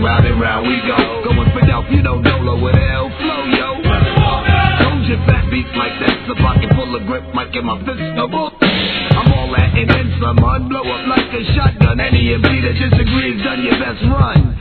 round and round we go. Going for dope, you know Dolo with L flow, yo. Don't you fat beats like that, a pocket full of grip, might get my fist double. I'm all that and then some, hun, blow up like a shotgun. Any MC that disagrees, done your best run.